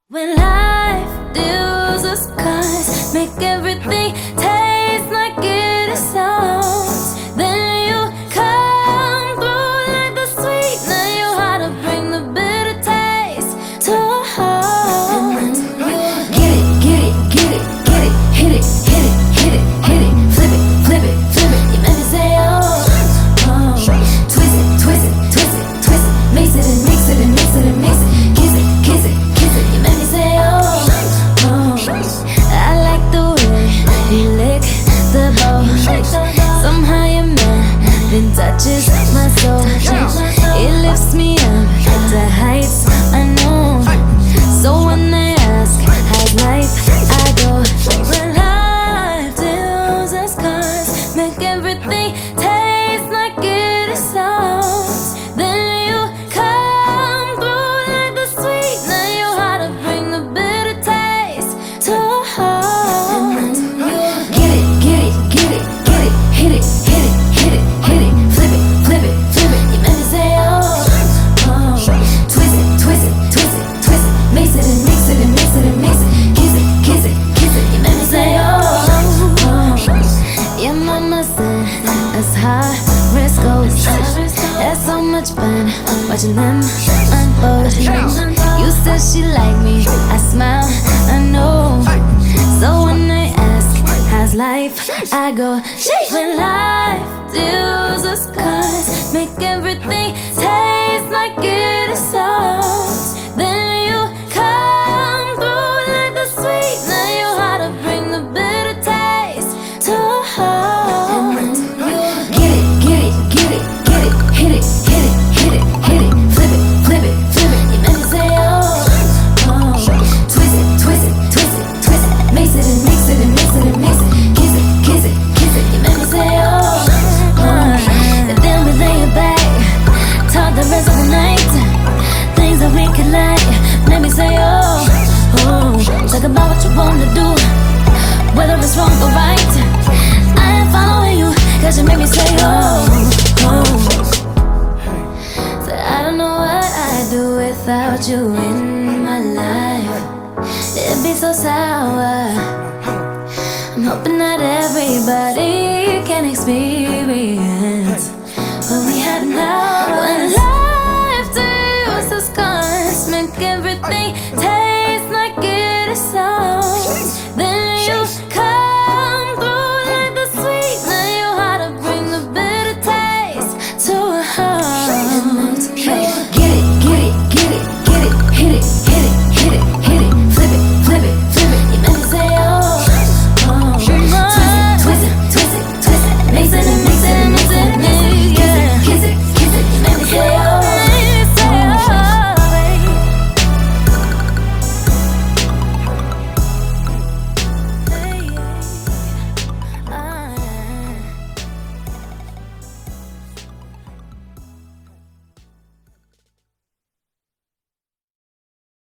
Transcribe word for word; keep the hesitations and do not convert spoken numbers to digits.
When life deals us cards, make everything taste like it is sounds. Then you come through like the sweet. Now you how to bring the bitter taste to a heart. Get it, get it, get it, get it, hit it, hit it, hit it, hit it, flip it, flip it, flip it. You make me say oh, oh. Twist it, twist it, twist it, twist it, mix it and mix it and mix it and mix it, kiss it, kiss it, kiss it. You make me say oh, oh. I like the way you lick the bowl. Somehow your man then touches my soul. It lifts me up to heights unknown. So when they ask how's life, I go, when life deals us cards, make everything taste like it is sounds. Then you come through like the sweet. Now you how to bring the bitter taste to a heart. Get it, get it, get it, get it, hit it, hit it, hit it, hit it, flip it, flip it, flip it. You make me say oh, oh. Twist it, twist it, twist it, twist it, mix it and mix it and mix it and mix it, kiss it, kiss it, kiss it. You make me say oh, oh. Your mama said that's how risk goes. That's so much fun watching them unfold. You said she liked me, I smile, I know. So when they ask how's life, I go, sheesh. When life deals us cards, make everything taste like it is sounds. Then you come through like the sweet. Now you how to bring the bitter taste to a heart. Get it, get it, get it, get it, hit it, hit it, hit it, hit it, flip it, flip it, flip it. You make me say oh, oh. Twist it, twist it, twist it, twist it, mix it and mix it and mix it and mix it, kiss it, kiss it, kiss it. You make me say oh, oh. And then we lay it back, talk the rest of the night, things that we can like. Make me say oh, oh. Talk about what you wanna do, whether it's wrong or right. I ain't following you, cause you make me say oh, oh. So I don't know what I'd do without you in my life. It'd be so sour. I'm hoping that everybody can experience what we have now. When life deals us cards, make everything take